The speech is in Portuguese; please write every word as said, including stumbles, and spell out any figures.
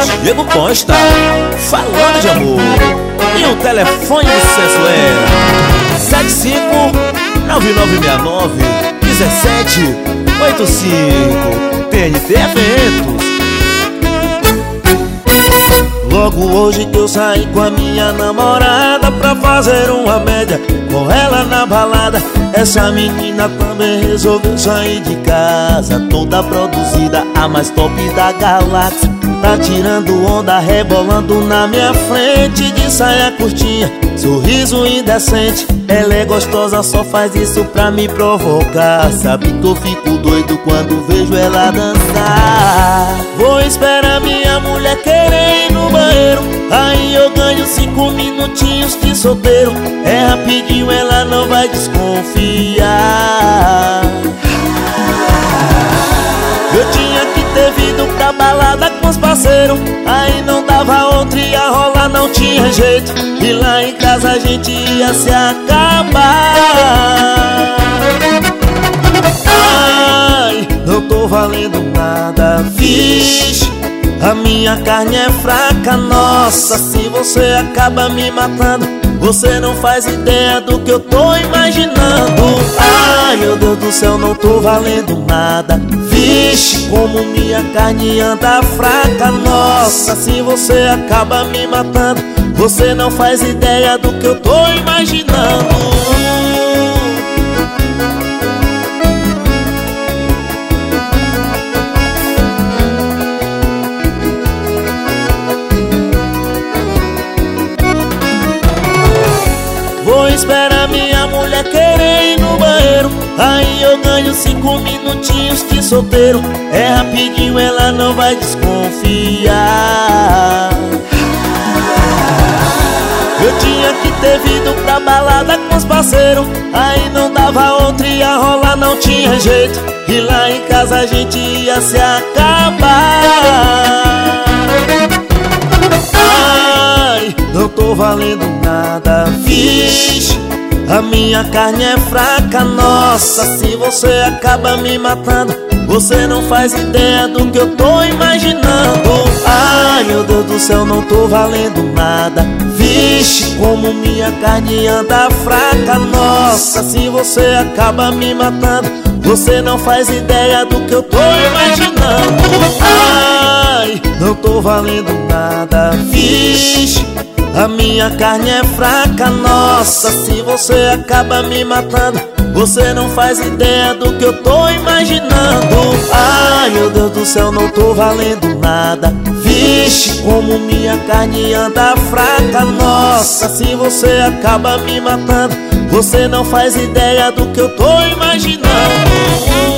Diego Costa, falando de amor. E o telefone do sucesso é sete cinco nove nove seis nove um sete oito cinco. T N T Eventos. Logo hoje que eu saí com a minha namorada pra fazer uma média com ela na balada, essa menina também resolveu sair de casa, toda produzida, a mais top da galáxia. Tá tirando onda, rebolando na minha frente, de saia curtinha, sorriso indecente. Ela é gostosa, só faz isso pra me provocar. Sabe que eu fico doido quando vejo ela dançar. Vou esperar minha mulher querer ir no banheiro, aí eu ganho cinco minutinhos de solteiro. É rapidinho, ela não vai desconfiar. Eu tinha que ter vindo pra balada com os parceiros, aí não dava outra, ia rolar, não tinha jeito. E lá em casa a gente ia se acabar. Ai, não tô valendo nada, vixe, a minha carne é fraca, nossa, se você acaba me matando, você não faz ideia do que eu tô imaginando. Ai, meu Deus do céu, não tô valendo nada, vixe, como minha carne anda fraca, nossa, se você acaba me matando, você não faz ideia do que eu tô imaginando. Vou esperar minha mulher querer ir no banheiro, aí eu ganho cinco minutinhos de solteiro. É rapidinho, ela não vai desconfiar. Eu tinha que ter vindo pra balada com os parceiros, aí não dava outra, ia rolar, não tinha jeito. E lá em casa a gente ia se acabar. Ai, não tô valendo nada, vixe, a minha carne é fraca, nossa, se você acaba me matando, você não faz ideia do que eu tô imaginando. Ai, meu Deus do céu, não tô valendo nada, vixe, como minha carne anda fraca, nossa, se você acaba me matando, você não faz ideia do que eu tô imaginando. Ai, não tô valendo nada, vixe, a minha carne é fraca, nossa, se você acaba me matando, você não faz ideia do que eu tô imaginando. Ai, meu Deus do céu, não tô valendo nada, vixe, como minha carne anda fraca, nossa, se você acaba me matando, você não faz ideia do que eu tô imaginando.